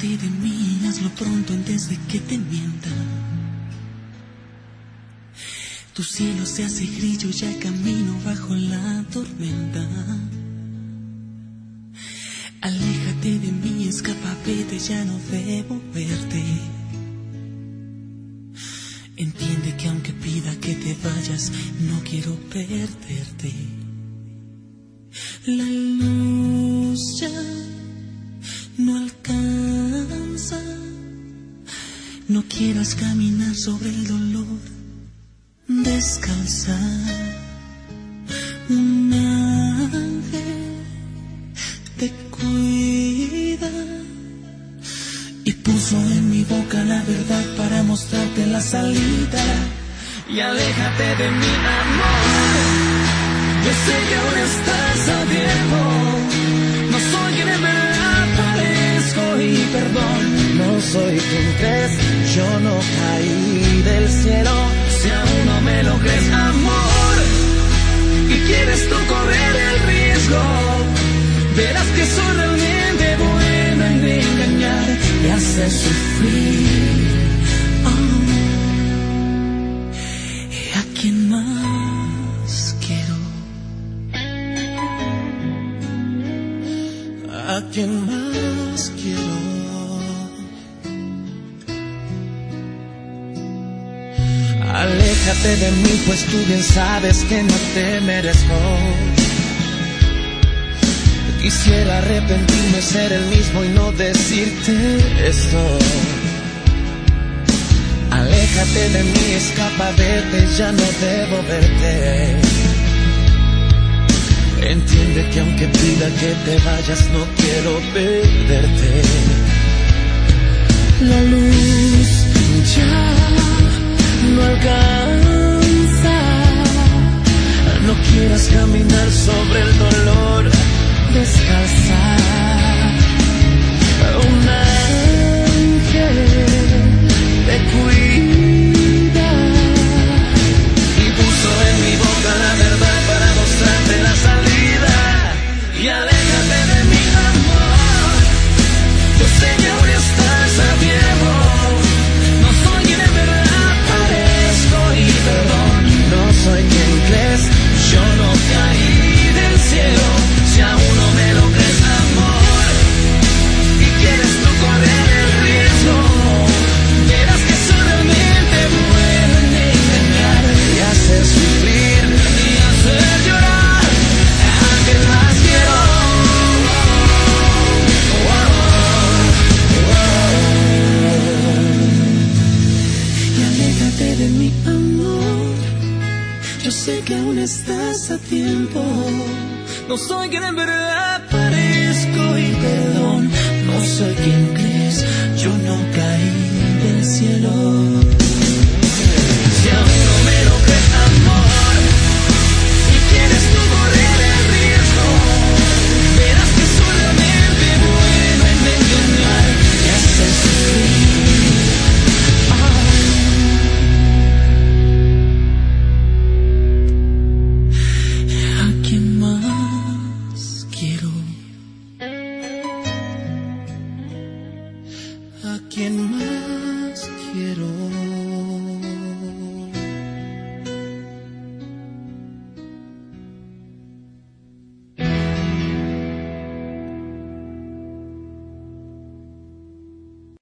Aléjate de mí, hazlo pronto antes de que te mienta. Tu cielo se hace gris, yo ya camino bajo la tormenta. Aléjate de mí, escapa, vete, ya no debo verte. Entiende que aunque pida que te vayas, no quiero perderte. La luz ya no alcanza. No quieras caminar sobre el dolor descalza. Un ángel te cuida y puso en mi boca la verdad para mostrarte la salida. Y aléjate de mi amor. Yo sé que aún estás a tiempo. No soy quien en verdad parezco y perdón. No soy quien crees, yo no caí del cielo. Si aún no me lo crees, amor, y quieres tú correr el riesgo, verás que soy realmente buena en engañar y hacer sufrir. ¿Y a quién más quiero? ¿A quién más quiero? Aléjate de mí, pues tú bien sabes que no te merezco. Quisiera arrepentirme, ser el mismo y no decirte esto. Aléjate de mí, escapa, vete, ya no debo verte. Entiende que aunque pida que te vayas, no quiero perderte. La luz ya no alcanza. No quieras caminar sobre el dolor descalza. Un ángel te cuida y puso en mi boca la verdad para mostrarte la salida. Y aléjate de mi amor. Yo sé que aún estás a tiempo. No soy quien en verdad parezco y perdón. No soy quien crees, yo no caí del cielo. Si aún no me lo crees, amor, y quieres tú correr el riesgo, verás que soy realmente bueno en engañar y hacer sufrir y hacer llorar. ¿A quién más quiero? Y aléjate de mi amor. Yo sé que aún estás a tiempo. No soy quien en verdad parezco y perdón. No soy quien crees, yo no caí del cielo.